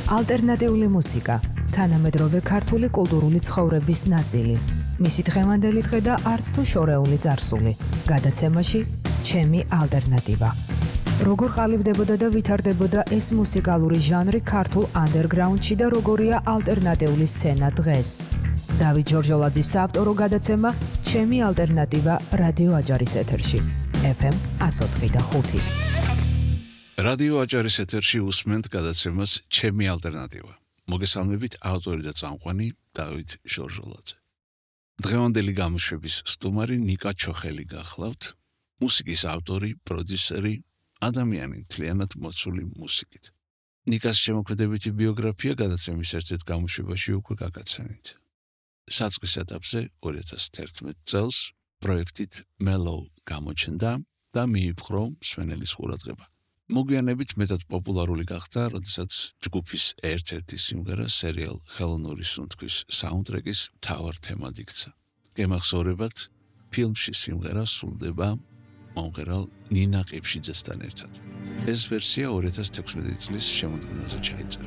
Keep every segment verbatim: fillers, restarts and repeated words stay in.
ალტერნატიული მუსიკა, თანამედროვე ქართული კულტურული ცხოვრების ნაწილი. მისი დღევანდელი დღე და არც თუ შორეული წარსული. გადაცემაში ჩემი ალტერნატივა. როგორ ყალიბდებოდა და ვითარდებოდა ეს მუსიკალური ჟანრი ქართულ ანდერგრაუნდში და როგორია ალტერნატიული სცენა დღეს. დავით ჯორჯოლაძის საავტორო გადაცემა ჩემი ალტერნატივა რადიო აჭარის ეთერში. ეფ ემ εκατო ოთხი და ხუთი. რადიო აჭარის ეთერში უსმენთ გადაცემას ჩემი ალტერნატივა. მოგესალმებით, ავტორი და წამყვანი დავით ჯორჯოლაძე. დღევანდელი გამოშვების სტუმარი ნიკა ჩოხელი გახლავთ, მუსიკის ავტორი, პროდიუსერი, ადამიანი მთლიანად მოცული მუსიკით. ნიკას შემოქმედებითი ბიოგრაფია გადაცემის ერთ-ერთ გამოშვებაში უკვე გაგაცემით. საწყის ეტაპზე ორი ათას თერთმეტ წელს პროექტით Mellow გამოჩნდა და მიიპყრო მსვენელის ყურადღება. მოგვიანებით მეტად პოპულარული გახდა, როდესაც ჯგუფის ერთ-ერთი სიმღერა სერიალ ხელოვნური სუნთქვის საუნდტრეკის მთავარ თემად იქცა. გემახსოვრებათ, ფილმში სიმღერა სრულდება მომღერალ ნინა ყიფშიძესთან ერთად. ეს ვერსია ორი ათას თექვსმეტი წლის შემოქმედაზე ჩაიწერა.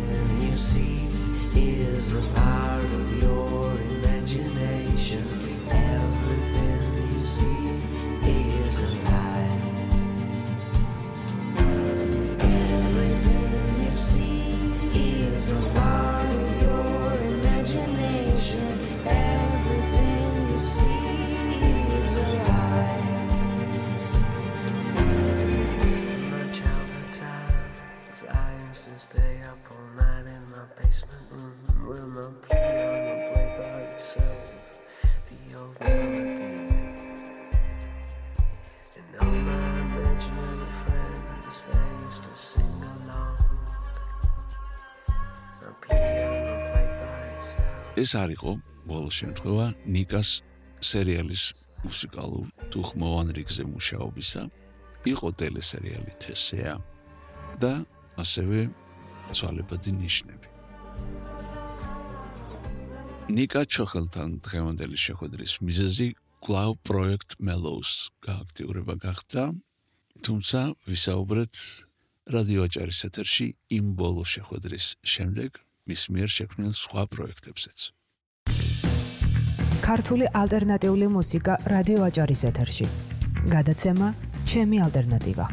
ეს არ იყო ბოლო შემთხვევა ნიკას სერიალის მუსიკალურ თუ ხმოვან რიგზე მუშაობისა, იყო ტელესერიალი თესეა და ასევე ცვალებადი ნიშნები. ნიკა ჩოხელთან დღევანდელი შეხვედრის მიზეზი კვლავ პროექტ Mellow-ს გააქტიურება გახდა, თუმცა ვისაუბრეთ რადიო აჭარის ეთერში იმ ბოლო შეხვედრის შემდეგ მის მიერ შექმნილ სხვა პროექტებზეც. ქართული ალტერნატიული მუსიკა რადიო აჭარის ეთერში. გადაცემა ჩემი ალტერნატივა.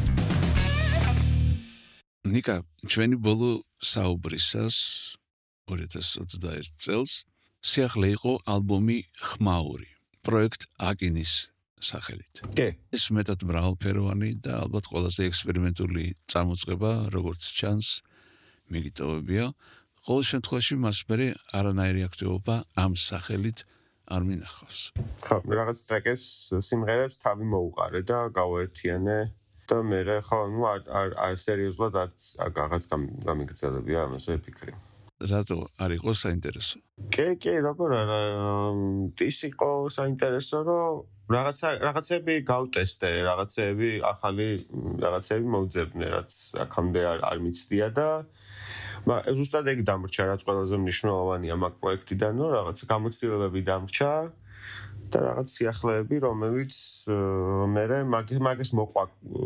ნიკა, ჩვენი ბოლო საუბრისას ორი ათას ოცდაერთ წელს სიახლე იყო ალბომი ხმაური, პროექტ აკინის სახელით. კი. ეს მეტად მრავალფეროვანი და ალბათ ყველაზე ექსპერიმენტული წამოწყება, როგორც ჩანს, მიგიტოვებია. ყოველ შემთხვევაში მას მერე არანაირი აქტივობა ამ სახელით არ მინახავს. ხო, რაღაც ტრეკებს, სიმღერებს თავი მოუყარე და გავაერთიანე და მე ხო, ნუ არ არ სერიოზულად არც რაღაც გამიგრძელებია ამაზე ფიქრი. რატო არ იყო საინტერესო? კი, კი, როგორ არა, ის იყო საინტერესო, რომ რაღაცა რაღაცები გავტესტე, რაღაცები ახალი რაღაცები მოვძებნე, რაც აქამდე არ არ მიცდია და მაგრამ ზუსტად ეგ დამრჩა, რაც ყველაზე მნიშვნელოვანია მაგ პროექტიდან, რომ რაღაცა გამოცდილებები დამრჩა და რაღაც სიახლეები, რომელიც მერე მაგის მოყვა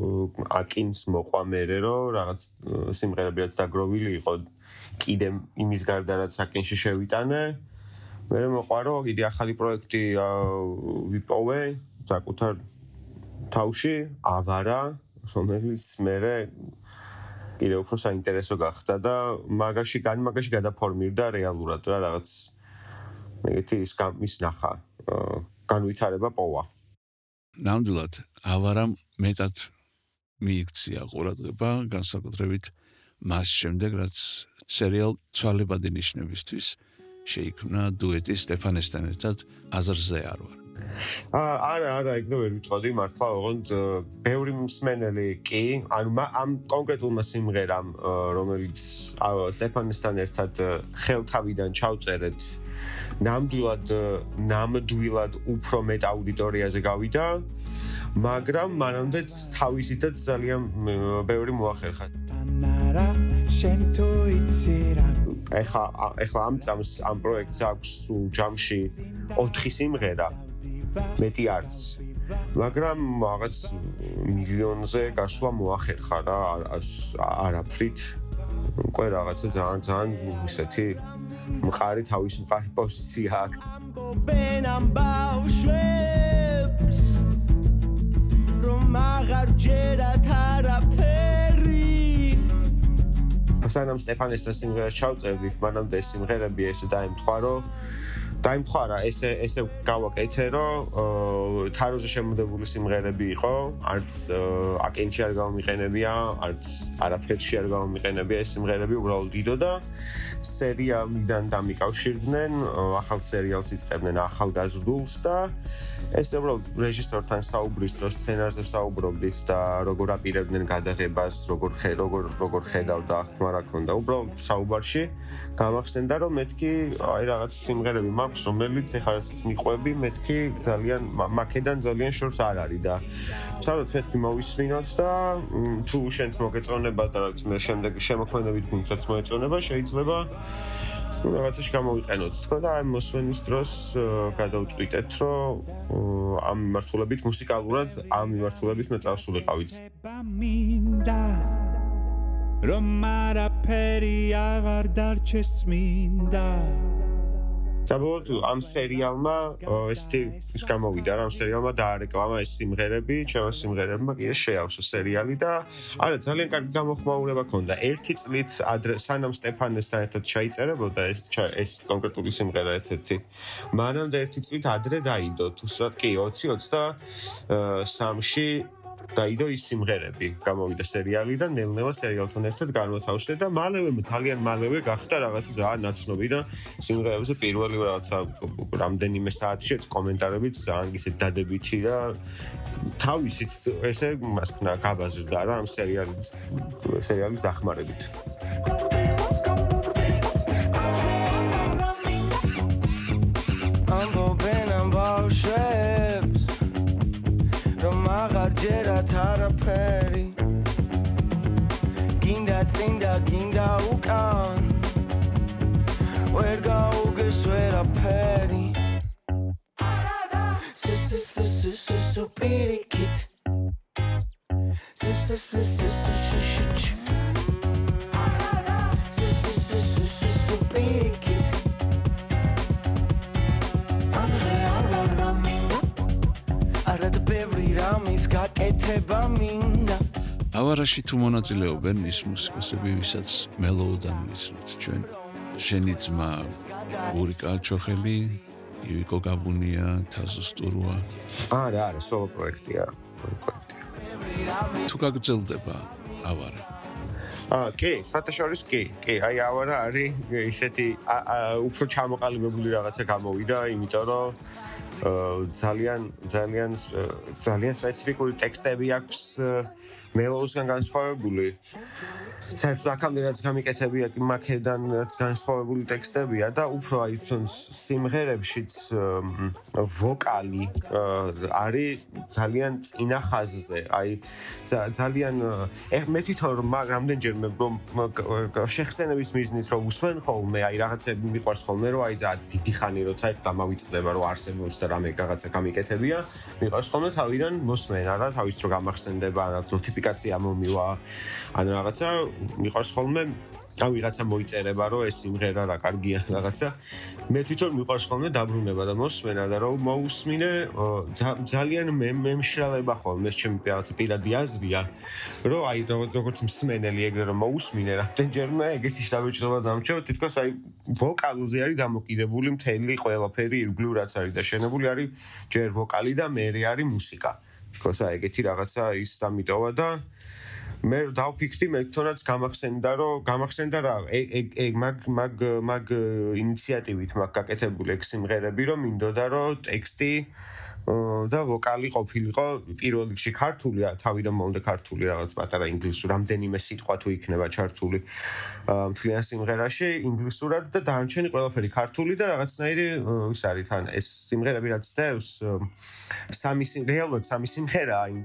აკინს მოყვა მერე, რომ რაღაც სიმღერებიც დაგროვილი იყო კიდე იმის გარდა, რაც აკინში შევიტანე. მერე მოყვა, რომ კიდე ახალი პროექტი ვიპოვე საკუთარ თავში, ავარა, რომელიც მერე კიდე უფრო საინტერესო გახდა და მაგაში გან მაგაში გადაფორმირდა რეალურად რა რაღაც მეგეთი ის გამის ნახა განვითარება პოვა. ნამდვილად ავარამ მეტად მიიქცია ყურადღება, განსაკუთრებით მას შემდეგ, რაც სერიალ ცვალებადი ნიშნებისთვის შეიქმნა დუეტი სტეფანესთან ერთად აზრზე არ ვარ. არა, არა, ეგ ნუ ვერ ვიტყოდი მართლა, ოღონდ ბევრი მსმენელი კი, ანუ ამ კონკრეტულმა სიმღერამ, რომელიც სტეფანესთან ერთად ხელთავიდან ჩავწერეთ, ნამდვილად ნამდვილად უფრო მეტ აუდიტორიაზე გავიდა, მაგრამ მანამდეც თავისითაც ძალიან ბევრი მოახერხა. ეხლა ეხლა ამ წამს ამ პროექტს აქვს ჯამში ოთხი სიმღერა. მეტი არც. მაგრამ რაღაც მილიონზე გასვლა მოახერხა რა არაფრით უკვე რაღაცა ძალიან ძალიან ისეთი მყარი თავის მყარი პოზიცია აქვს. სანამ სტეფანესთან სიმღერას ჩავწერდით, მანამდე სიმღერები ესე დაემთხვა, რომ დაიმთხვა რა, ესე ესე გავაკეთე, რომ თაროზე შემოდებული სიმღერები იყო, არც აკენჩი არ გამომიყენებია, არც არაფერში არ გამომიყენებია ეს სიმღერები, უბრალოდ დიდო და სერიალიდან დამიკავშირდნენ, ახალ სერიალს იწყებდნენ ახალგაზრდულს და ეს უბრალოდ რეჟისორთან საუბრის დროს სცენარზე საუბრობდით და როგორ აპირებდნენ გადაღებას, როგორ ხე როგორ როგორ ხედავდა ახლა რა ქონდა. უბრალოდ საუბარში გამახსენდა რომ მეთქი აი რაღაც სიმღერები მაქვს, რომელიც ეხლა რასაც მიყვები, მეთქი ძალიან მაკედან ძალიან შორს არ არის და ცალოთ მეთქი მოვისმინოთ და თუ შენც მოგეწონება და რაღაც მე შემდეგ შემოქმედებით გუნდსაც მოეწონება, შეიძლება რაღაცაში გამოვიყენოთ თქო და ამ მოსმენის დროს გადავწყვიტეთ რომ ამ მიმართულებით მუსიკალურად ამ მიმართულებით მე წავსულიყავით რომ არაფერი აღარ დარჩეს წმინდა საბოლოოდ ამ სერიალმა ესეთი ის გამოვიდა რა ამ სერიალმა დაარეკლამა ეს სიმღერები ჩემო სიმღერებმა კიდე შეავსო სერიალი და არა ძალიან კარგი გამოხმაურება ჰქონდა ერთი წლით ადრე სანამ სტეფანესთან ერთად ჩაიწერებოდა ეს ეს კონკრეტული სიმღერა ერთ-ერთი მანამდე ერთი წლით ადრე დაიდო თუ სწორად კი ოცი ოცდასამში დაიდო ის სიმღერები გამოვიდა სერიალი და ნელ-ნელა სერიალთან ერთად განმოთავსე და მალევე ძალიან მალევე გახდა რაღაც ძალიან ნაცნობი და სიმღერებზე პირველი რაღაცა რამდენიმე საათში კომენტარებით ძალიან ისეთ დადებითი და თავისით ესე მას ქნა გაბაზრდა რა ამ სერიალის სერიალის დახმარებით Jera taraperi Ginda tsinda ginda ukan Werga uges vera peri Sis sis sis sis sis supirikit Sis sis sis sis sis sis Sis sis sis sis sis supirikit Arad bevri ramis გაკეთება მინდა ავარაში თუ მონაწილეობენ ის მუსიკოსები ვისაც მელოდან მისვრთ ჩვენ შენი ძმა ურიკა ჩოხელი ივიკო გაბუნია თაზო სტურუა არა არა სოლო პროექტია თუ გაგრძელდება ავარა აა კი სათაშორის კი კი აი ავარა არის ისეთი უფრო ჩამოყალიბებული რაღაცა გამოვიდა იმიტომ რომ ძალიან ძალიან ძალიან სპეციფიკური ტექსტები აქვს მელოდიისგან განსხვავებული. საერთოდ აქამდე რაც გამიკეთებია მაკედანაც განსხვავებული ტექსტებია და უფრო აი თუნ სიმღერებშიც ვოკალი არის ძალიან წინა ხაზზე. აი ძალიან მე თვითონ რამდენჯერმე რომ შეხსენების მიზნით რომ უსმენ ხოლმე აი რაღაცები მიყვარს ხოლმე რომ აი ძალიან დიდი ხანი როცა დამავიწყდება რომ არსებობს და რამე რაღაცა გამიკეთებია მიყვარს ხოლმე თავიდან მოსმენ არა თავის დრო გამახსენდება რაღაც ნოტიფიკაცია მომივა ან რაღაცა მიყვარს ხოლმე და ვიღაცა მოიწერება რომ ეს სიმღერა რა კარგია რაღაცა მე თვითონ მიყვარს ხოლმე დაბრუნება და მოსმენა და რომ მოусმინე ძალიან მემშრალება ხოლმე ეს ჩემი რაღაცა პირადი აზრია რომ აი როგორც მსმენელი ეგრე რომ მოусმინე რამდენჯერმე ეგეთი შთაბეჭდილება დამჭერ თითქოს აი ვოკალზე არის დამოკიდებული მთელი ყველაფერი ირგვლივ რაც არის და შენებული არის ჯერ ვოკალი და მერე არის მუსიკა თითქოს აი ეგეთი რაღაცა ის დამიტოვა და მე დავფიქრდი მე თორაც გამახსენდა რომ გამახსენდა რა ეგ მაგ მაგ მაგ ინიციატივით მაგ გაკეთებული ეგ სიმღერები რომ მინდოდა რომ ტექსტი და ვოკალი ყოფილიყო პირველ რიგში ქართულია თავიდან მომდე ქართული რაღაც პატარა ინგლისური რამდენიმე სიტყვა თუ იქნება ჩართული მთლიან სიმღერაში ინგლისურად და დანარჩენი ყველაფერი ქართული და რაღაცნაირი ის არის თან ეს სიმღერები რაც დევს სამი რეალურად სამი სიმღერაა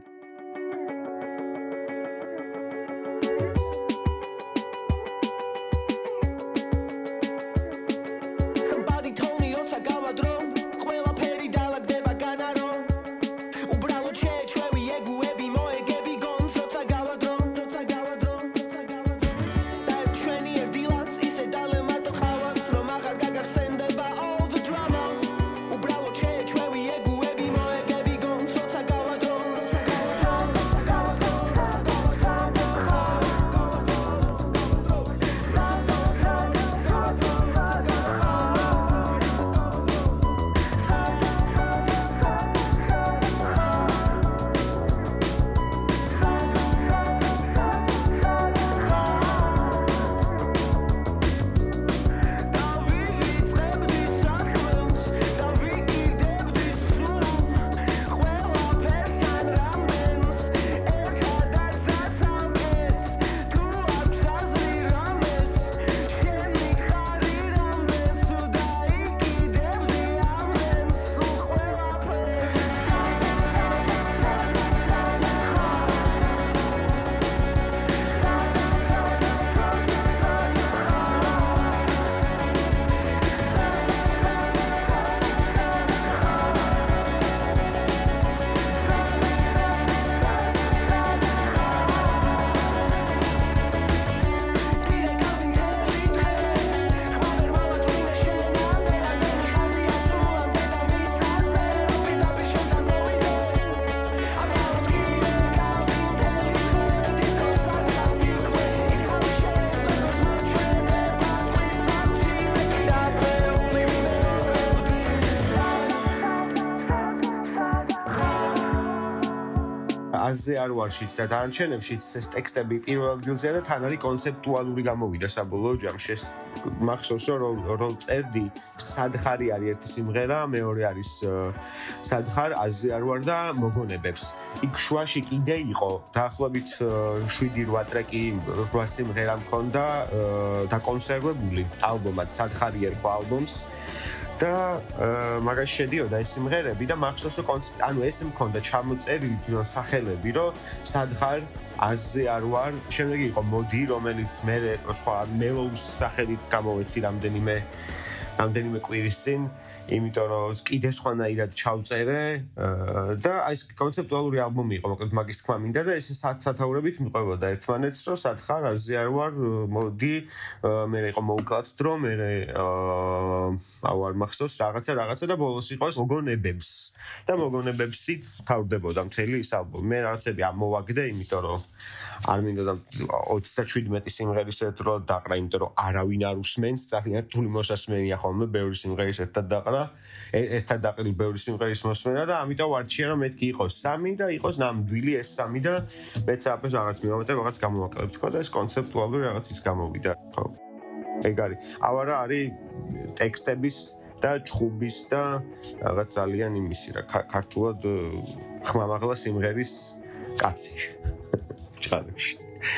აზზე არ ვარშიც და დანარჩენებშიც ეს ტექსტები პირველ ადგილზეა და თან არის კონცეპტუალური გამოვიდა საბოლოო ჯამში. ეს მახსოვს რომ რომ წერდი სათხარი არის ერთი სიმღერა, მეორე არის სათხარ აზზე არ ვარ და მოგონებებს. იქ შუაში კიდე იყო დაახლოებით შვიდი რვა ტრეკი, რვა სიმღერა მქონდა დაკონსერვებული ალბომად, სათხარი ერქვა ალბომს. და მაგაში შედიოდა ეს სიმღერები და მახსოვს რომ კონცეპტი, ანუ ეს მქონდა ჩამოწერილი სახელები, რომ სათხარ აზზე არ ვარ, შემდეგ იყო მოდი, რომელიც მე სხვა მელოუს სახელით გამოვეცი რამდენიმე რამდენიმე კვირის წინ, იმიტომ რომ კიდე სხვანაირად ჩავწერე და აი ეს კონცეპტუალური ალბომი იყო, მოკლედ მაგის თქმა მინდა და ეს სათაურებით მიყვებოდა ერთმანეთს, რომ სათხარ აზზე არ ვარ, მოდი, მე იყო მოუკლათ დრო, მე აუ არ მახსოვს რაღაცა რაღაცა და ბოლოს იყოს მოგონებებს და მოგონებებსით თავდებოდა მთელი ეს ალბომი. მე რაღაცები ამოვაგდე, იმიტომ რომ არ მინდოდა ოცდაშვიდმეტი სიმღერის ერთდრო დაყრა, იმიტომ რომ არავინ არ უსმენს, ძალიან რთული მოსასმენია ხოლმე ბევრი სიმღერის ერთად დაყრა, ერთად დაყრილი ბევრი სიმღერის მოსმენა და ამიტომ ვარჩია რომ მეთქი იყოს სამი და იყოს ნამდვილი ეს სამი და მეც აფეს რაღაც მივამეტე, რაღაც გამოვაკლებთ თქო და ეს კონცეპტუალური რაღაც ის გამოვიდა, ხო. ეგ არის. ავარა არის ტექსტების და ჭუბის და რაღაც ძალიან იმისი რა, ქართულად ხმამაღლა სიმღერის კაცი. ჭყალებში.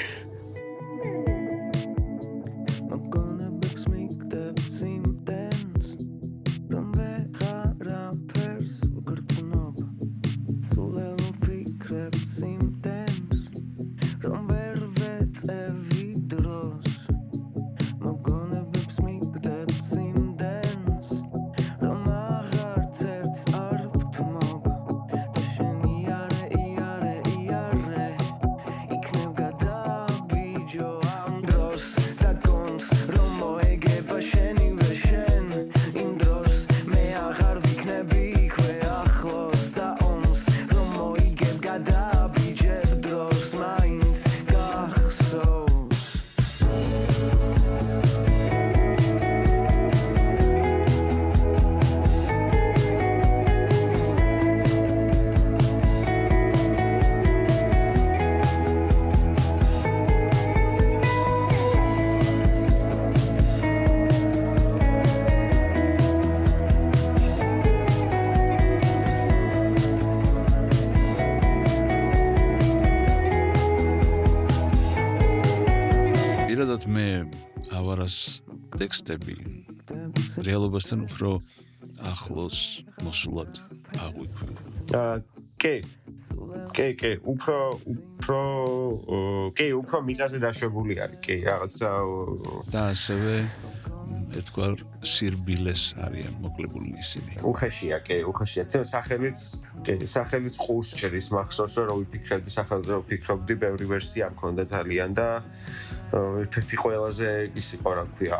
მე ავარას ტექსტები რეალობასთან უფრო ახლოს მოსულად აღვიქვი. კი. კი, კი, უფრო უფრო კი, უფრო მიწაზე დაშვებული არის, კი, რაღაცა და ასევე ეთქვარ სირბილეს არიან მოკლებულნი ისინი. უხეშია, კი, უხეშია. სახელიც, კი, სახელიც ყურს ჭრის, მახსოვს რომ ვიფიქრებდი სახელზე, რომ ვფიქრობდი, ბევრი ვერსია მქონდა ძალიან და ერთ-ერთი ყველაზე ის იყო, რა ქვია,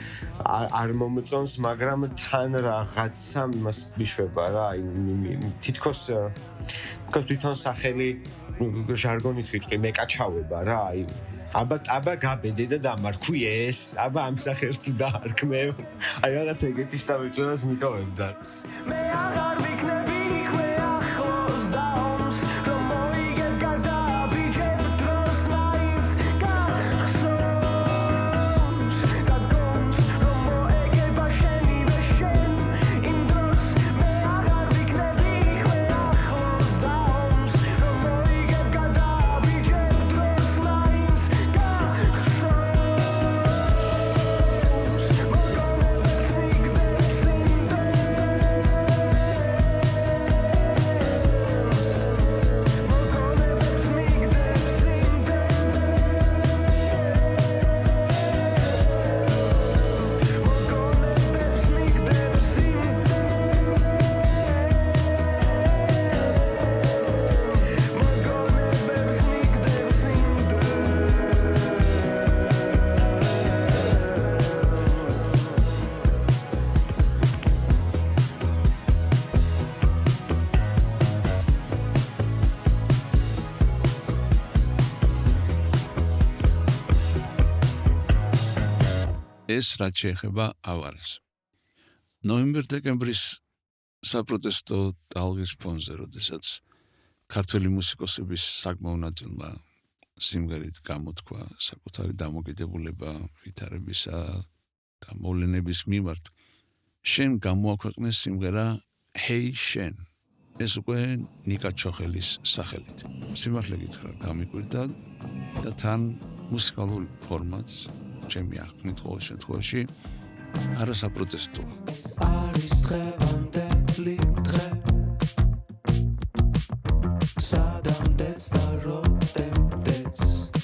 არ მომწონს, მაგრამ თან რაღაცა იმას მიშვება რა, თითქოს თითქოს თვითონ სახელი ჟარგონით ვიტყვი, მეკაჩავება რა, აი აბა აბა გაბედე და დამარქვი ეს, აბა ამ სახელს თუ დაარქმე, აი რაღაც ეგეთი შტაბეჭებას მიტოვებდა. მე აღარ ვიქნები იქვე ახლოს და ომს რომ მოიგებ გადაბიჯებ დროს მაინც გახსოვს გაგონს რომ მოეგება შენივე შენ იმ დროს მე აღარ ვიქნები იქვე ახლოს და ომს რომ მოიგებ გადაბიჯებ დროს მაინც ეს რაც შეეხება ავარას. ნოემბერ-დეკემბრის საპროტესტო ტალღის ფონზე, როდესაც ქართველი მუსიკოსების საკმაო ნაწილმა სიმღერით გამოთქვა საკუთარი დამოკიდებულება ვითარებისა და მოვლენების მიმართ. შენ გამოაქვეყნეს სიმღერა Hey შენ. ეს უკვე ნიკა ჩოხელის სახელით. სიმართლე გითხრა, გამიკვირდა და თან მუსიკალური ფორმაც ჩემი აღქმით ყოველ შემთხვევაში არასაპროტესტოა. არის დღევანდელი დღე სადამდეც და რამდენდეც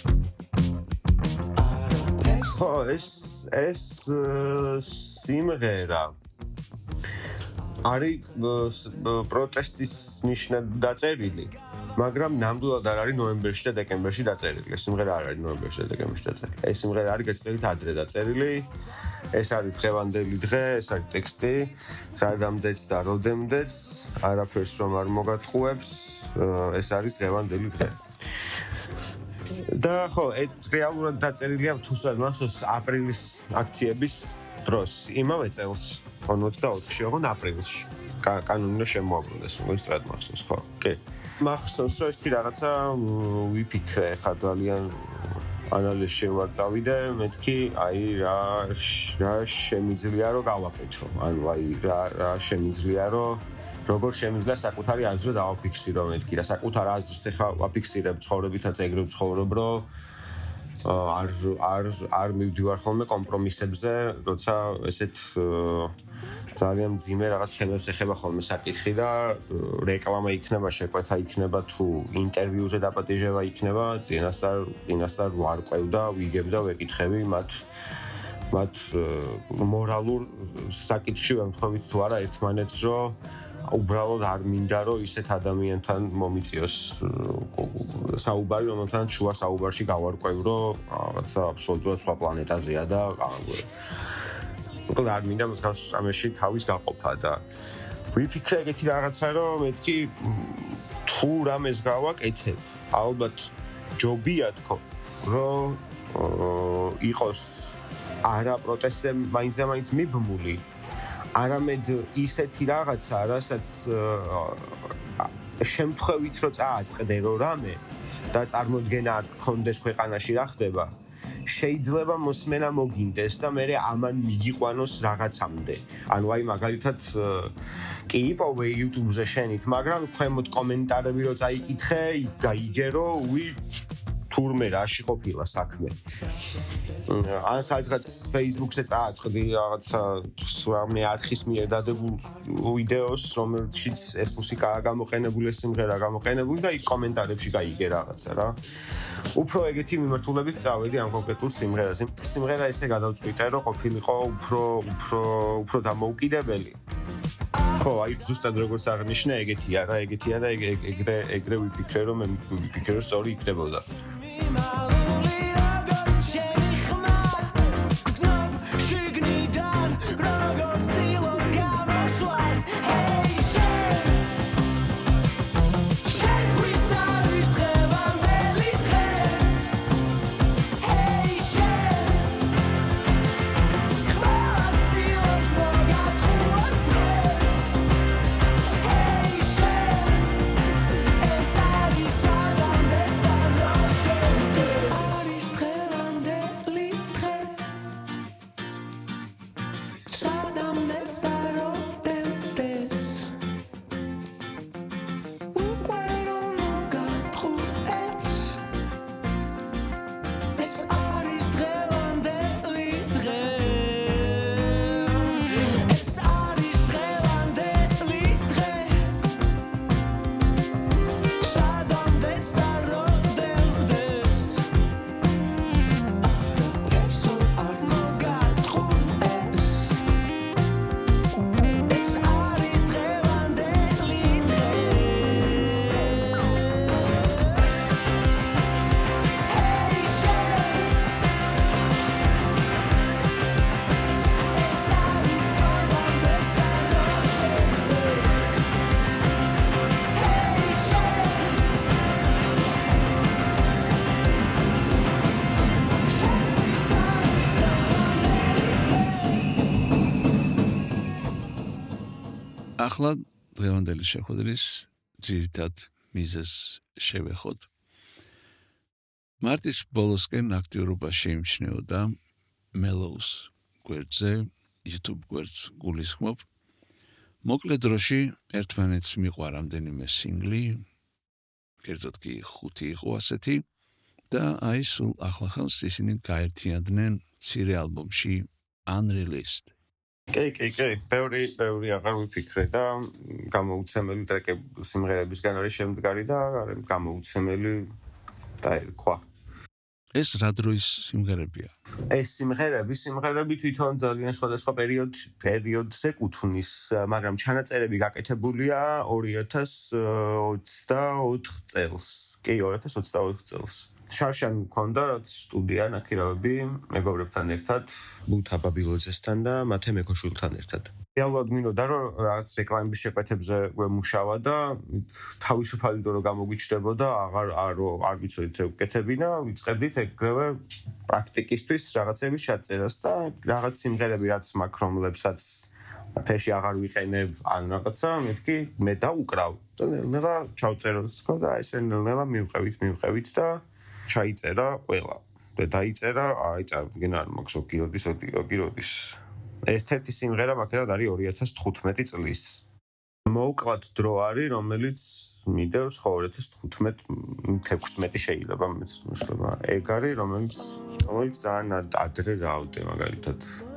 ხო, ეს ეს სიმღერა არის პროტესტის ნიშნად დაწერილი, მაგრამ ნამდვილად არ არის ნოემბერში და დეკემბერში დაწერილი. ეს სიმღერა არ არის ნოემბერში და დეკემბერში დაწერილი. ეს სიმღერა არის გაცილებით ადრე დაწერილი. ეს არის დღევანდელი დღე, ეს არის ტექსტი, სადამდეც და როდემდეც, არაფერს რომ არ მოგატყუებს, ეს არის დღევანდელი დღე. და ხო, ეს რეალურად დაწერილია თუსაც მახსოვს აპრილის აქციების დროს, იმავე წელს, ოცდაოთხში, ოღონდ აპრილში. კანონიო შემოაბრუნეს, მოიცადეთ მახსოვს, ხო? კი. მახსოვს, რომ ეს რაღაცა ვიფიქრე, ხა ძალიან ანალიზში ვარ წავიდე, მეთქი, აი რა რა შემიძლია რომ გავაკეთო. ანუ აი რა რა შემიძლია რომ როგორ შემიძლია საკუთარი აზრი დავაფიქსირო, მეთქი რა საკუთარ აზრს ახლა ვაფიქსირებ ცხოვრებითაც ეგრე ვცხოვრობ, რომ არ არ არ მივდივარ ხოლმე კომპრომისებზე, როცა ესეთ ძალიან ძიმე რაღაც თემებს ეხება ხოლმე საკითხი და რეკლამა იქნება, შეკვეთა იქნება თუ ინტერვიუზე დაპატიჟება იქნება, წინასწარ წინასწარ ვარკვევდა, ვიგებ და ვეკითხები მათ მათ მორალურ საკითხში ვემთხოვით თუ არა ერთმანეთს, რომ უბრალოდ არ მინდა რომ ისეთ ადამიანთან მომიწიოს საუბარი, რომელთან შუა საუბარში გავარკვევ, რომ რაღაცა აბსოლუტურად სხვა პლანეტაზეა და აღარ უკვე არ მინდა მსგავს ამაში თავის გაყოფა და ვიფიქრე ეგეთი რაღაცა, რომ მეთქი თუ რამეს გავაკეთებ, ალბათ ჯობია თქო, რომ იყოს არა პროტესტზე მაინც და მაინც მიბმული, არამედ ისეთი რაღაცა, რასაც შემთხვევით რომ წააწყდე რომ რამე და წარმოდგენა არ გქონდეს ქვეყანაში რა ხდება, შეიძლება მოსმენა მოგინდეს და მე ამან მიგიყვანოს რაღაცამდე. ანუ აი მაგალითად კი იპოვე YouTube-ზე შენით, მაგრამ ქვემოთ კომენტარები რო წაიკითხე, გაიგერო, უი თურმე რაში ყოფილა საქმე. ან საერთოდ Facebook-ზე წააწყდი რაღაცა რამე არხის მიერ დადებულ ვიდეოს, რომელშიც ეს მუსიკაა გამოყენებული, ეს სიმღერა გამოყენებული და იქ კომენტარებში გაიგე რაღაცა რა. უფრო ეგეთი მიმართულებით წავედი ამ კონკრეტულ სიმღერაზე. სიმღერა ესე გადავწყვიტე, რომ ყოფილიყო უფრო უფრო უფრო დამოუკიდებელი. ხო, აი ზუსტად როგორც აღნიშნე, ეგეთია რა, ეგეთია და ეგრე ეგრე ვიფიქრე, რომ მე ვიფიქრე, რომ სწორი იქნებოდა. ახლა დღევანდელი შეხვედრის ძირითად მიზეს შევეხოთ. მარტის ბოლოსკენ აქტიურობა შეიმჩნეოდა Mellows გვერდზე, YouTube გვერდს გულისხმობ. მოკლე დროში ერთმანეთს მიყვა რამდენიმე სინგლი, კერძოდ კი ხუთი იყო ასეთი და აი სულ ახლახანს ისინი გაერთიანდნენ მცირე ალბომში Unreleased. კი, კი, კი, ბევრი, ბევრი აღარ ვიფიქრე და გამოუცემელი ტრეკები სიმღერებისგან არის შემდგარი და გამოუცემელი დაერქვა. ეს რა დროის სიმღერებია? ეს სიმღერები, სიმღერები თვითონ ძალიან სხვადასხვა პერიოდ პერიოდზე კუთვნის, მაგრამ ჩანაწერები გაკეთებულია ორი ათას ოცდაოთხ წელს. კი, ორი ათას ოცდაოთხ წელს. შარშან მქონდა სტუდია ნაკირავები მეგობრებთან ერთად, ბუთა ბაბილოძესთან და მათე მეკოშვილთან ერთად. რეალურად მინდოდა რომ რაღაც რეკლამების შეკვეთებზე გვემუშავა და თავისუფალი დრო გამოგვიჩნდებოდა, აღარ არო არ ვიცოდით ეკეთებინა, ვიწყებდით ეგრევე პრაქტიკისთვის რაღაცების ჩაწერას და რაღაც სიმღერები რაც მაქვს, რომლებსაც ფეში აღარ ვიყენებ, ან რაღაცა, მეთქი მე დაუკრავ და ნელა ჩავწეროთ თქო და ესე ნელა მივყევით, მივყევით და ჩაიწერა ყველა. და დაიწერა, აი წარმოგიდგენ არ მაქვს ოგიროდის, ოგიროდის. ერთ-ერთი სიმღერა მაგალითად არის ორი ათას თხუთმეტი წლის. მოუკლად დრო არის, რომელიც მიდევს ხო ორი ათას თხუთმეტი თექვსმეტი შეიძლება მეცნობა. ეგ არის, რომელიც რომელიც ძალიან ადრე დავდე მაგალითად.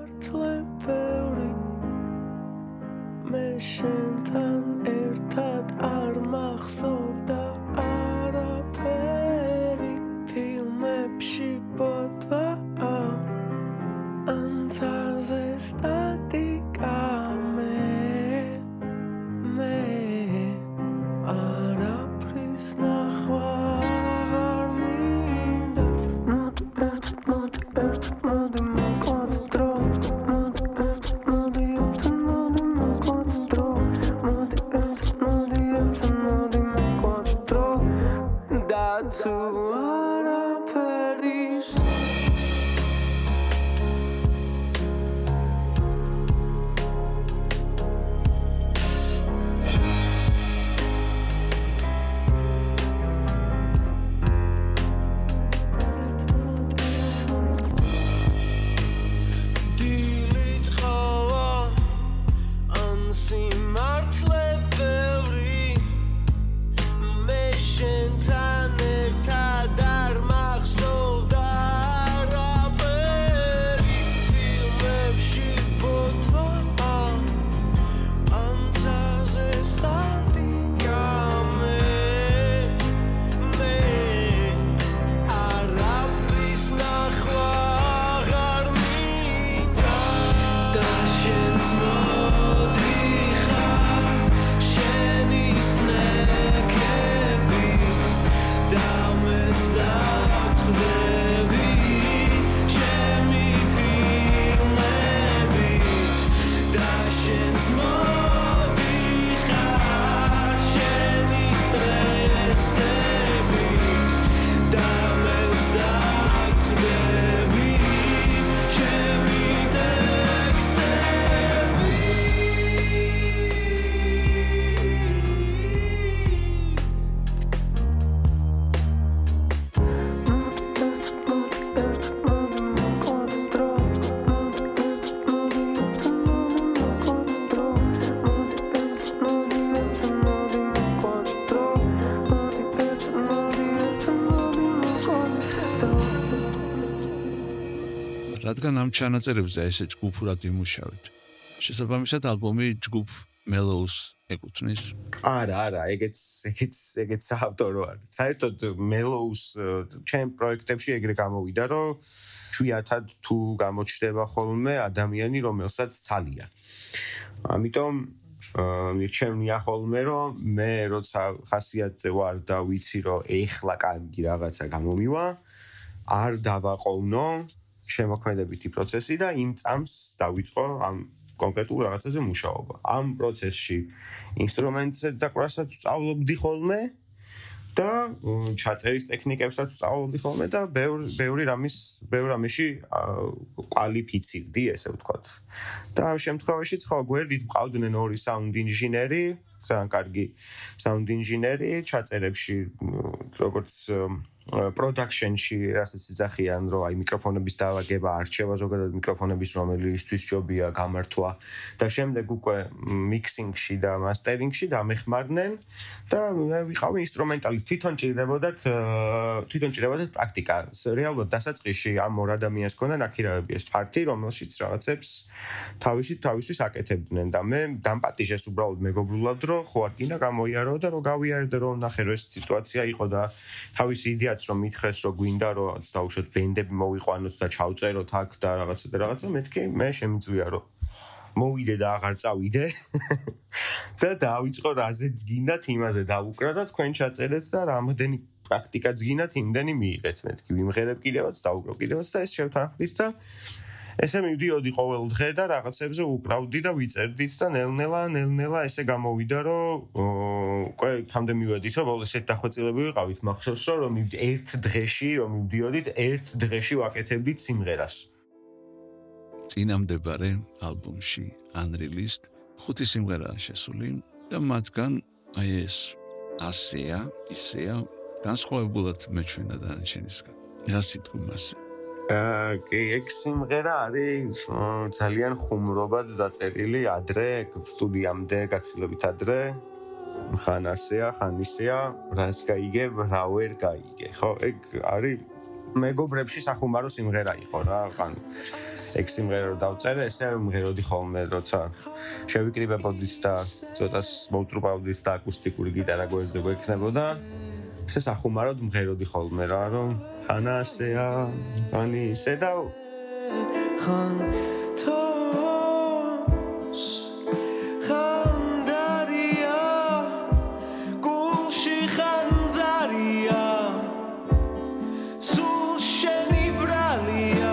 მე შენთან ერთად არ მახსოვდა არაფერი ფილმებში ბოთვა ანცაზე სტატიკა მე მე არაფრის ნახვა აღარ მინდა მოდი ერთ მოდი ერთ მოდი მოკლად დრო მოდი ერთ მოდი ერთ მოდი მოკლად დრო მოდი ერთ მოდი ერთ მოდი მოკლად დრო და თუ არაფერის რადგან ამ ჩანაწერებზე ესე ჯგუფურად იმუშავეთ. შესაბამისად ალბომი ჯგუფ Mellows ეკუთვნის. არა, არა, ეგეც ეგეც ეგეც ავტორო არის. საერთოდ Mellows ჩემ პროექტებში ეგრე გამოვიდა, რომ შვიათად თუ გამოჩნდება ხოლმე ადამიანი, რომელსაც ცალია. ამიტომ მირჩევნია ხოლმე, რომ მე როცა ხასიათზე ვარ და ვიცი, რომ ეხლა კარგი რაღაცა გამომივა, არ დავაყოვნო შემოქმედებითი პროცესი და იმ წამს დავიწყო ამ კონკრეტულ რაღაცაზე მუშაობა. ამ პროცესში ინსტრუმენტზე დაკვრასაც სწავლობდი ხოლმე და ჩაწერის ტექნიკებსაც სწავლობდი ხოლმე და ბევრი ბევრი რამის ბევრ რამეში კვალიფიცირდი, ესე ვთქვათ. და ამ შემთხვევაშიც ხო გვერდით მყავდნენ ორი საუნდ ინჟინერი, ძალიან კარგი sound engineer-ი, ჩაწერებში როგორც production-ში რასაც იძახიან, რომ აი მიკროფონების დაავაგება, არჩევა ზოგადად მიკროფონების, რომელისთვის ჯობია გამართვა და შემდეგ უკვე mixing-ში და mastering-ში დამეხმარდნენ და ვიყავი ინსტრუმენტალის, თვითონ ჭირდებოდათ თვითონ ჭირდებოდათ პრაქტიკა. რეალურად დასაწყისში ამ ორ ადამიანს ჰქონდა ნაქირავები ეს ფარტი, რომელშიც რაღაცებს თავისი თავისთვის აკეთებდნენ და მე დამპატიჟეს უბრალოდ მეგობრულად, რომ ხო არ გინდა გამოიარო და რომ გავიარდე, რომ ნახე რომ ეს სიტუაცია იყო და თავისი იდეა რომ მითხრეს რომ გვინდა რომ დაუშვათ ბენდები მოვიყვანოთ და ჩავწეროთ აქ და რაღაცა და რაღაცა მეთქი მე შემიძლია რომ მოვიდე და აღარ წავიდე და დავიწყო რაზეც გინდათ იმაზე დავუკრა და თქვენ ჩაწერეთ და რამდენი პრაქტიკაც გინდათ იმდენი მიიღეთ მეთქი ვიმღერებ კიდევაც დავუკრავ კიდევაც და ეს შევთანხმდით და ესე მივდიოდი ყოველ დღე და რაღაცებზე უკრავდი და ვიწერდით და ნელ-ნელა ნელ-ნელა ესე გამოვიდა რომ უკვე თამდე მივედით რომ ბოლოს ერთ დახვეწილები ვიყავით მახსოვს რომ ერთ დღეში რომ მივდიოდით ერთ დღეში ვაკეთებდით სიმღერას წინამდებარე ალბომში Unreleased ხუთი სიმღერაა შესული და მათგან აი ეს ასეა ისეა განსხვავებულად მეჩვენა დანარჩენისგან რა სიტყვი მასე კი, ეგ სიმღერა არის ძალიან ხუმრობად დაწერილი ადრე სტუდიამდე გაცილებით ადრე ხან ასეა, ხან ისეა, რას გაიგებ, რა ვერ გაიგე. ხო, ეგ არის მეგობრებში სახუმარო სიმღერა იყო რა, ხან ეგ სიმღერა რომ დავწერე, ესე მღეროდი ხოლმე, როცა შევიკრიბებოდით და ცოტას მოვწრუპავდით და აკუსტიკური გიტარა გვერდზე გვექნებოდა ესე სახუმაროდ მღეროდი ხოლმე რა რომ ხან ასეა ხან ისე და ხან თოს ხან დარია გულში ხან ძარია სულ შენი ბრალია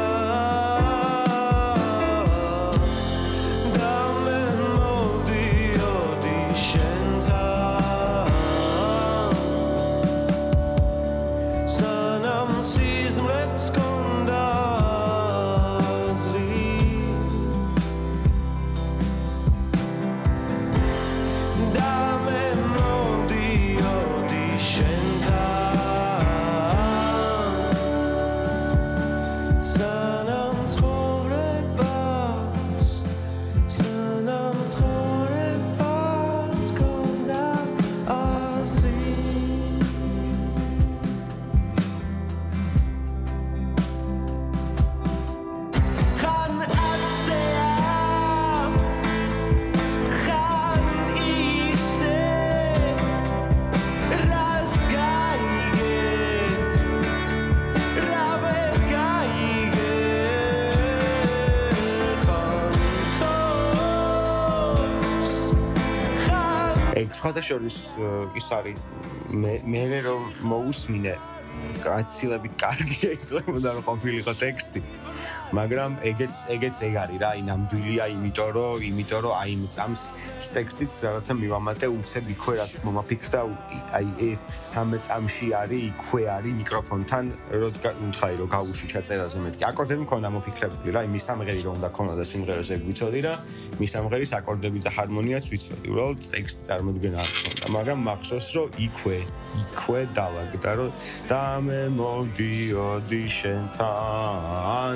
და მე მოვდიოდი შენთან სანამ სიზმრებს გქონდა აზრი და მე მოვდიოდი შენთან სანამ ცხოვრებას სანამ ცხოვრებას გქონდა აზრი ხან ასეა ხან ისე რას გაიგე რა ვერ გაიგე ხან თოს ხან ეგ სხვადასხვის ის არის მე მე რომ მოусმინე გაცილებით კარგი შეიძლება რომ ყოფილიყო ტექსტი მაგრამ ეგეც ეგეც ეგ არის რა აი ნამდვილია იმიტომ რომ იმიტომ რომ აი იმ წამს ტექსტიც რაღაცა მივამატე უცებ იქვე რაც მომაფიქრდა აი ერთ სამი წამში არის იქვე არის მიკროფონთან რომ უთხარი რომ გავუშვი ჩაწერაზე მეთქი აკორდები მქონდა მოფიქრებული რა იმ სამღერი რომ უნდა ქონოდა სიმღერაზე გვიცოდი რა მისამღერის აკორდები და ჰარმონიაც ვიცოდი უბრალოდ ტექსტი წარმოდგენა არ ქონდა მაგრამ მახსოვს რომ იქვე იქვე დავაგდა რომ და მე მოვდიოდი შენთან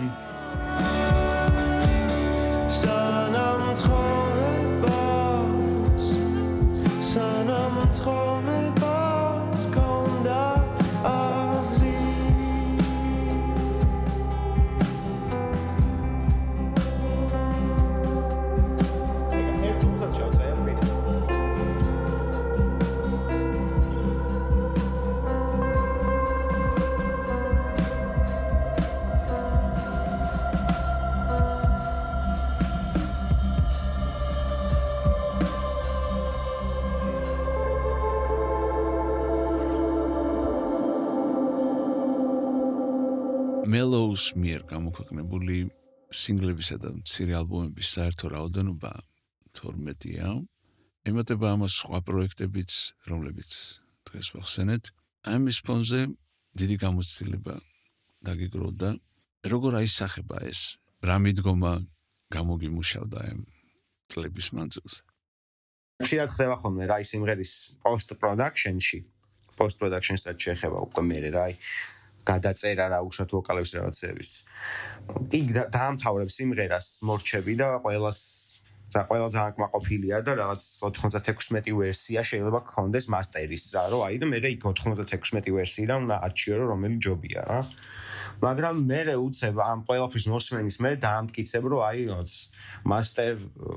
სანამ ცხოვრებას სანამ ცხოვრებას გქონდა აზრი ერთ უხად ჩავწერე Mellows მიერ გამოქვეყნებული სინგლებისა და მცირე ალბომების საერთო რაოდენობა თორმეტია. ემატება ამას სხვა პროექტებიც, რომლებიც დღეს ვახსენეთ. ამის ფონზე დიდი გამოცდილება დაგიგროვდა. როგორ აისახება ეს? რა მიდგომა გამოგიმუშავდა ამ წლების მანძილზე? ხშირად ხდება ხოლმე რა ის სიმღერის post production-ში, post production-საც შეეხება უკვე მე რა აი გადაწერა რა უშოთ ვოკალების რაღაცების. იქ დაამთავრებ სიმღერას მორჩები და ყველას და ყველა ძალიან კმაყოფილია და რაღაც ოთხმოცდათექვსმეტი ვერსია შეიძლება გქონდეს მასტერის რა რომ აი და მე იქ ოთხმოცდათექვსმეტი ვერსიიდან უნდა არჩიო რომელი ჯობია რა. მაგრამ მე უცებ ამ ყველაფრის მოსმენის მე დაამტკიცებ რომ აი რაღაც მასტერ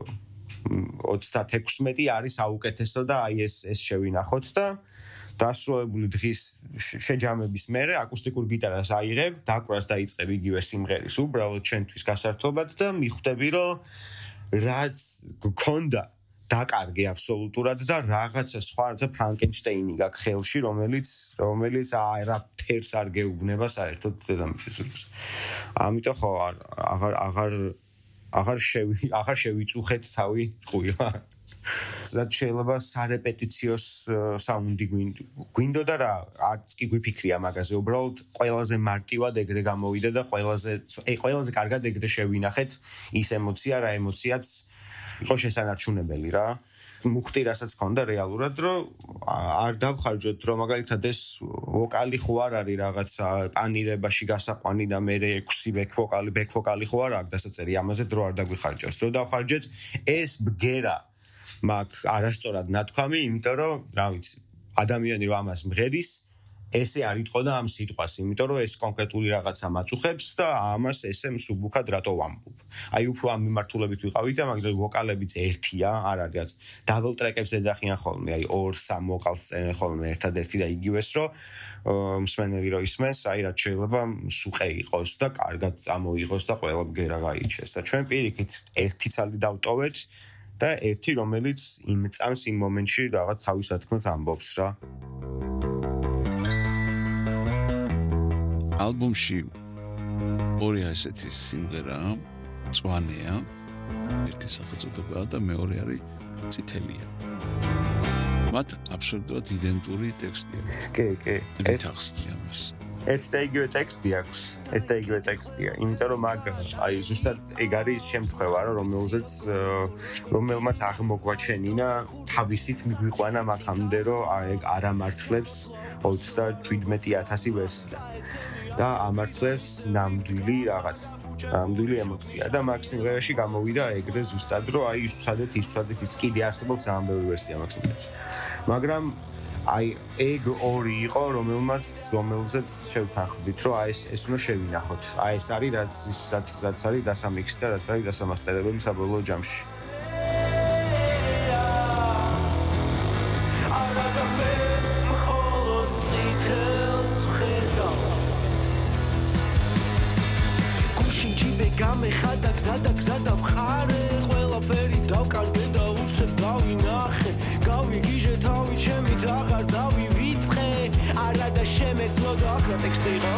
ოცდათექვსმეტი არის აუკეთესო და აი ეს ეს შევინახოთ და დასრულებული დღის შეჯამების მერე აკუსტიკურ გიტარას აიღებ, დაკვრას დაიწყებ იგივე სიმღერის უბრალოდ ჩვენთვის გასართობად და მიხვდები რომ რაც გქონდა დაკარგე აბსოლუტურად და რაღაცა სხვა რაღაცა ფრანკენშტეინი გაქვს ხელში, რომელიც რომელიც აი რა ფერს არ გეუბნება საერთოდ დედამიწის რიგს. ამიტომ ხო აღარ აღარ აღარ შევი აღარ შევიწუხეთ თავი წყვილა. ზად შეიძლება სარეპეტიციოს საუნდი გვინდოდა რა არც კი გვიფიქრია მაგაზე უბრალოდ ყველაზე მარტივად ეგრე გამოვიდა და ყველაზე ყველაზე კარგად ეგრე შევინახეთ ის ემოცია რა ემოციაც იყო შესანარჩუნებელი რა მუხტი რასაც ქონდა რეალურად რომ არ დავხარჯოთ რომ მაგალითად ეს ვოკალი ხო არ არის რაღაცა პანირებაში გასაყვანი და მე ექვსი ბექ ვოკალი ბექ ვოკალი ხო არ აქვს დასაწერი ამაზე დრო არ დაგვიხარჯოს დრო დავხარჯეთ ეს ბგერა მაგ არასწორად ნათქვამი, იმიტომ რომ, რა ვიცი, ადამიანი რომ ამას მღერის, ესე არ იტყოდა ამ სიტყვას, იმიტომ რომ ეს კონკრეტული რაღაცა მაწუხებს და ამას ესე მსუბუქად რატო ვამბობ. აი უფრო ამ მიმართულებით ვიყავით და მაგრამ ვოკალებიც ერთია, არ არის დაბლ ტრეკებს ეძახიან ხოლმე, აი ორ სამ ვოკალს წერენ ხოლმე ერთადერთი და იგივეს რომ მსმენელი რო ისმენს, აი რაც შეიძლება სუყე იყოს და კარგად წამოიღოს და ყველა ბგერა გაიჩეს და ჩვენ პირიქით ერთი ცალი დავტოვეთ და ერთი რომელიც იმ წამს იმ მომენტში რაღაც თავის სათქმელს ამბობს რა. ალბომში ორი ასეთი სიმღერა წვანეა, ერთი სახელწოდებაა და მეორე არის წითელია. მათ აბსოლუტურად იდენტური ტექსტი აქვს. კი, კი. ერთ ახსნია მას. ერთ და იგივე ტექსტი აქვს, ერთ და იგივე ტექსტია, იმიტომ რომ მაგ აი ზუსტად ეგ არის შემთხვევა, რომ რომელზეც რომელმაც აღმოგვაჩენინა თავისით მიგვიყვანა მაგამდე, რომ აი არ ამართლებს ოცდაშვიდმეტი ათასი ვერსია და ამართლებს ნამდვილი რაღაც ნამდვილი ემოცია და მაგ სიმღერაში გამოვიდა ეგრე ზუსტად, რომ აი ის ვცადეთ, ის ვცადეთ, ის კიდე არსებობს ძალიან ბევრი ვერსია მაგ სიმღერაში. მაგრამ აი ეგ ორი იყო რომელმაც რომელზეც შევთანხმდით რომ აი ეს ეს უნდა შევინახოთ. აი ეს არის რაც რაც რაც არის დასამიქსი და რაც არის დასამასტერებელი საბოლოო ჯამში. გამეხადა გზა და გზა და მხარე ყველაფერი დავკარგე და უცებ დავინახე გავიგიჟე თავი ჩემი აღარ დავივიწყე არა და შემეცნო და ახლა ტექსტი იყო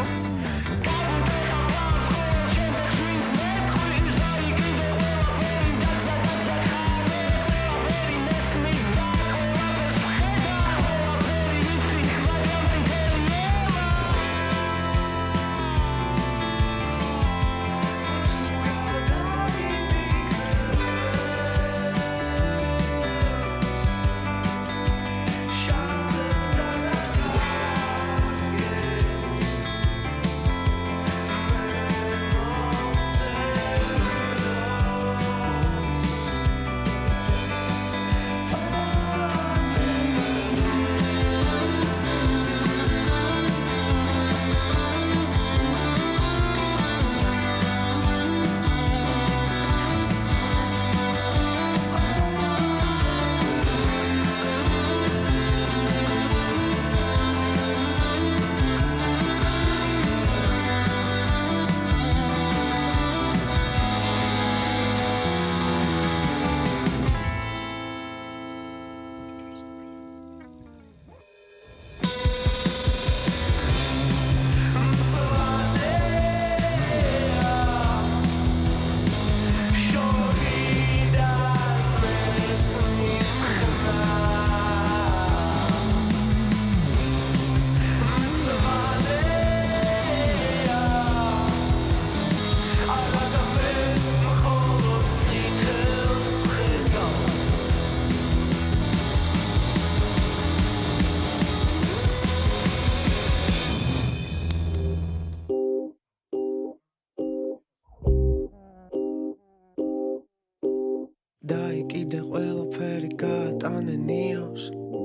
და კიდე ყველაფერი გაატანე ნიავს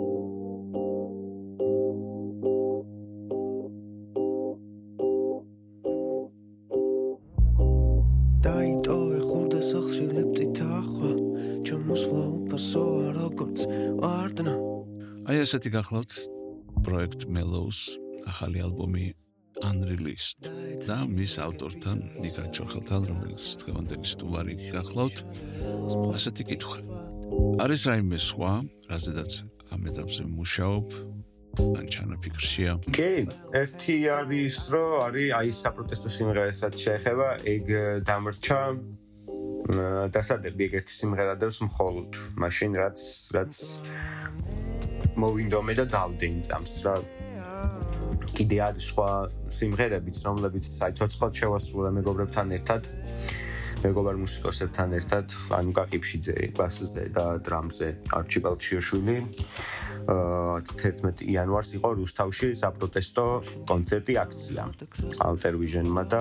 დაიტოვე ხურდა სახლში ლეპტით ახვა ჩამოსვლა უფასოა როგორც ვარდნა აი ასეთი გახლავთ პროექტ Mellows ახალი ალბომი Unreleased და მის ავტორთან ნიკა ჩორხელთან რომელიც დღევანდელი სტუმარი გახლავთ ასეთი კითხვა არის რაიმე სხვა რაზედაც ამ ეტაპზე მუშაობ ან ჩანაფიქრშია კი ერთი არის რომ არის აი საპროტესტო სიმღერასაც შეეხება ეგ დამრჩა დასადები ეგეთი სიმღერა დევს მხოლოდ მაშინ რაც რაც მოვინდომე და დავდე იმ წამს რა კიდე არის სხვა სიმღერებიც რომლებიც აი ცოცხლად შევასრულე მეგობრებთან ერთად მეგობარ მუსიკოსებთან ერთად ანუკა ყიფშიძე ბასზე და დრამზე არჩიბალ ჩიოშვილი თერთმეტი იანვარს იყო რუსთავში საპროტესტო კონცერტი აქცია Alter Vision-მა და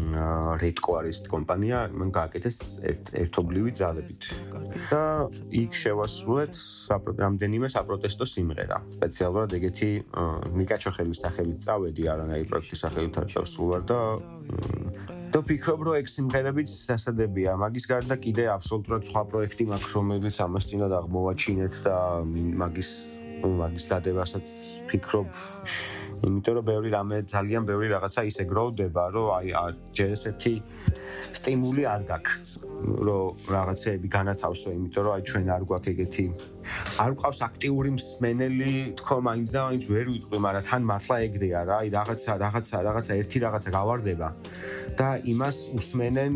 Redco არის კომპანია მან გააკეთეს ერთობლივი ძალებით და იქ შევასრულეთ რამდენიმე საპროტესტო სიმღერა სპეციალურად ეგეთი ნიკა ჩოხელის სახელით წავედი არანაირი პროექტის სახელით არ წავსულვარ და და ფიქრობ რომ ეგ სიმღერებიც სასადებია მაგის გარდა კიდე აბსოლუტურად სხვა პროექტი მაქვს რომელიც ამას წინათ აღმოვაჩინეთ და მაგის მაგის დადებასაც ფიქრობ იმიტომ რომ ბევრი რამე ძალიან ბევრი რაღაცა ისე გროვდება რომ აი ჯერ ესეთი სტიმული არ გაქვს რომ რაღაცეები განათავსო იმიტომ რომ აი ჩვენ არ გვაქვს ეგეთი არ გვყავს აქტიური მსმენელი თქო მაინც და მაინც ვერ ვიტყვი მაგრამ თან მართლა ეგრეა რა აი რაღაცა რაღაცა რაღაცა ერთი რაღაცა გავარდება და იმას უსმენენ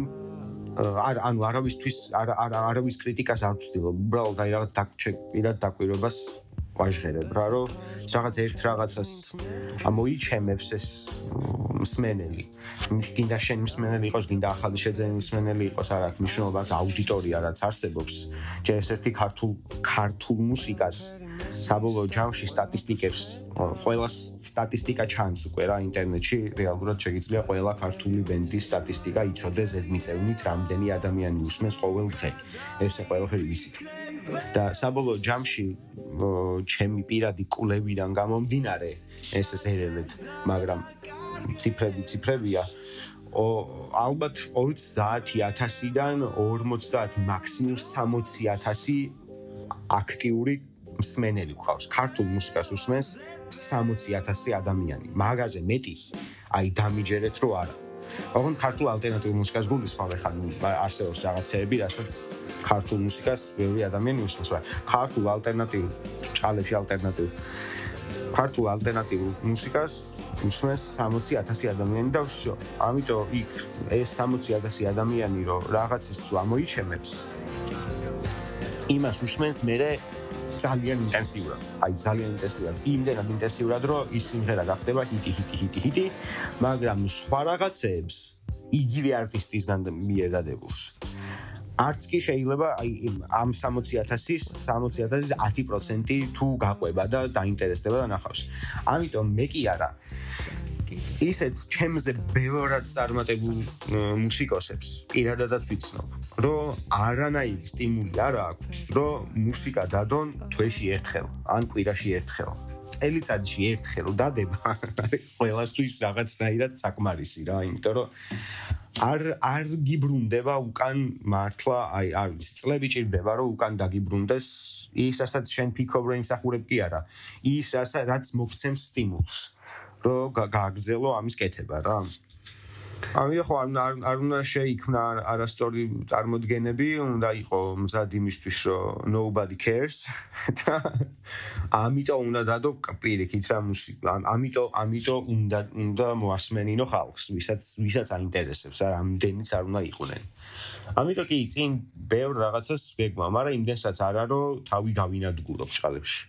არ ანუ არავისთვის არ არავის კრიტიკას არ ვცდილობ უბრალოდ აი რაღაც დაკჭირებად დაკვირვებას ვაჟღერებ რა რომ რაღაც ერთ რაღაცას ამოიჩემებს ეს მსმენელი გინდა შენი მსმენელი იყოს გინდა ახალი შეძენი მსმენელი იყოს არ აქვს მნიშვნელობა აუდიტორია რაც არსებობს ჯერ ეს ერთი ქართულ ქართულ მუსიკას საბოლოო ჯამში სტატისტიკებს ყველა სტატისტიკა ჩანს უკვე რა ინტერნეტში რეალურად შეიძლება ყველა ქართული ბენდის სტატისტიკა იცოდეს ზედმიწევნით რამდენი ადამიანი უსმენს ყოველ დღე ესე ყველაფერი ვიცით და საბოლოო ჯამში ჩემი პირადი კვლევიდან გამომდინარე ეს ეს ერელებ მაგრამ ციფრები ციფრებია ალბათ ოცდაათი ათასიდან ორმოცდაათი მაქსიმუმ სამოცი ათასი აქტიური მსმენელი გვყავს ქართულ მუსიკას უსმენს სამოცი ათასი ადამიანი მაგაზე მეტი აი დამიჯერეთ რომ არა ოღონდ ქართულ ალტერნატიულ მუსიკას გულისხმობ ხან არსებობს რაღაცეები რასაც ქართულ მუსიკას ბევრი ადამიანი უსმენს ქართულ ალტერნატიულ ჭალებში ალტერნატიულ ქართულ ალტერნატიულ მუსიკას უსმენს სამოცი ათასი ადამიანი და ვсё ამიტომ იქ ეს სამოცი ათასი ადამიანი რომ რაღაცის ამოიჩემებს იმას უსმენს მერე ძალიან ინტენსიურად, აი ძალიან ინტენსიურად, იმდენად ინტენსიურად, რომ ის სიმღერა გახდება ჰიტი, ჰიტი, ჰიტი, ჰიტი, მაგრამ სხვა რაღაცებს იგივე არტისტისგან მიერ დადებულს. არც კი შეიძლება აი ამ სამოცი ათასის, სამოცი ათასის ათი პროცენტი თუ გაყვება და დაინტერესდება და ნახავს. ამიტომ მე კი არა ისეთ ჩემზე ბევრად წარმატებულ მუსიკოსებს პირადადაც ვიცნობ, რომ არანაირი სტიმული არ აქვს, რომ მუსიკა დადონ თვეში ერთხელ, ან კვირაში ერთხელ. წელიწადში ერთხელ დადება, ყველასთვის რაღაცნაირად საკმარისი რა, იმიტომ რომ არ არ გიბრუნდება უკან მართლა, აი, არ ვიცი, წლები ჭირდება, რომ უკან დაგიბრუნდეს ისასაც შენ ფიქრობ, რომ იმსახურებ კი არა. ის რაც მოგცემს სტიმულს. რომ გააგრძელო ამის კეთება რა. ამიტომ ხო არ უნდა შეიქმნა არასწორი წარმოდგენები, უნდა იყოს მზად იმისთვის, რომ nobody cares და ამიტომ უნდა დადო პირიქით რა მუსიკა. ამიტომ ამიტომ უნდა უნდა მოასმენინო ხალხს, ვისაც ვისაც აინტერესებს რა, ამდენიც არ უნდა იყვნენ. ამიტომ კი წინ ბევრ რაღაცას ვეგმა, მაგრამ იმდენსაც არა, რომ თავი გავინადგურებ ჭყალებში.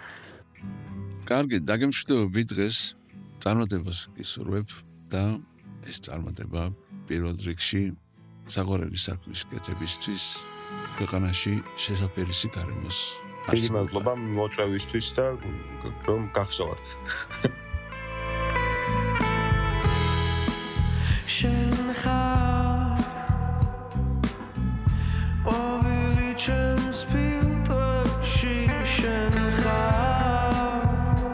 კარგი, დაგემშვიდობები დღეს. წარმატებას გისურვებ და ეს წარმატება პირველ რიგში საყვარელი საქმის კეთებისთვის ქვეყანაში შესაძლებელი გარემოს. დიდი მადლობა მოწვევისთვის და რომ გახსოვთ. შენ ხარ ოვილი ჩემს ფილტრებში შენ ხარ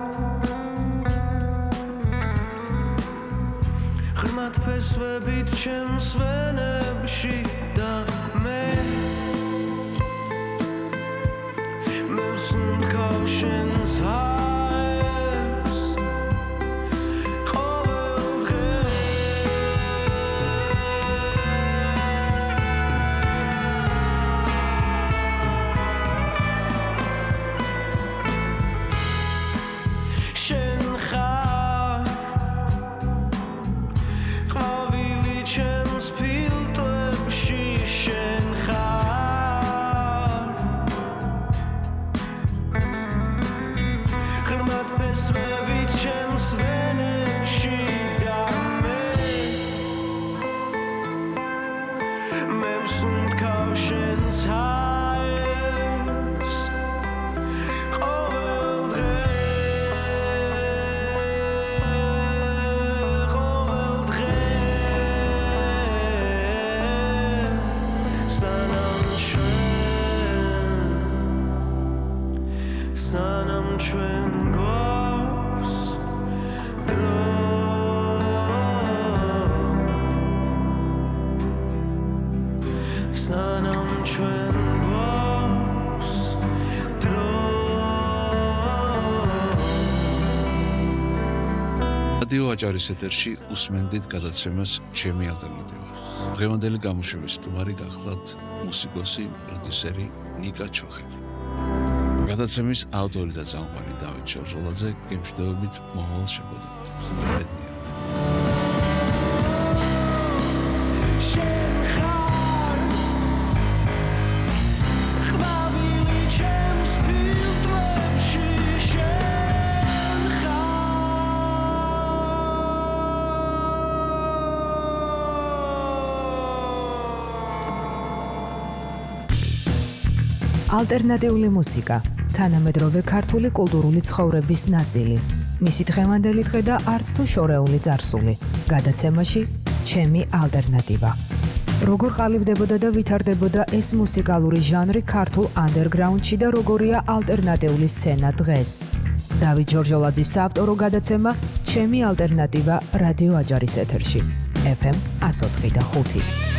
ღრმად ფესვებით ჩემს ვენებში და მე მე ვსუნთქავ შენს ჰაერს ყოველ დღე შენ ხარ ყვავილი ჩემს ფილტრებში შენ ხარ ღრმად ფესვებით ჩემს ვენებში და მე მე ვსუნთქავ შენს ჰაერს ყოველ დღე ყოველ დღე სანამ ჩვენ სანამ ჩვენ გვაქვს დრო სანამ ჩვენ გვაქვს დრო რადიო აჭარის ეთერში უსმენდით გადაცემას ჩემი ალტერნატივა. დღევანდელი გამოშვების სტუმარი გახლავთ მუსიკოსი, პროდიუსერი ნიკა ჩოხელი. გადაცემის ავტორი და წამყვანი დავით შორჟოლაძე გემშვიდობით მომავალ შეხვედრამდე. ბედნიერად. შენ ხარ ყვავილი ჩემს ფილტრებში შენ ალტერნატიული მუსიკა, თანამედროვე ქართული კულტურული ცხოვრების ნაწილი. მისი დღევანდელი დღე და არც თუ შორეული წარსული. გადაცემაში ჩემი ალტერნატივა. როგორ ყალიბდებოდა და ვითარდებოდა ეს მუსიკალური ჟანრი ქართულ ანდერგრაუნდში და როგორია ალტერნატიული სცენა დღეს. დავით ჯორჯოლაძის საავტორო გადაცემა ჩემი ალტერნატივა რადიო აჭარის ეთერში. ეფ ემ one oh four და five.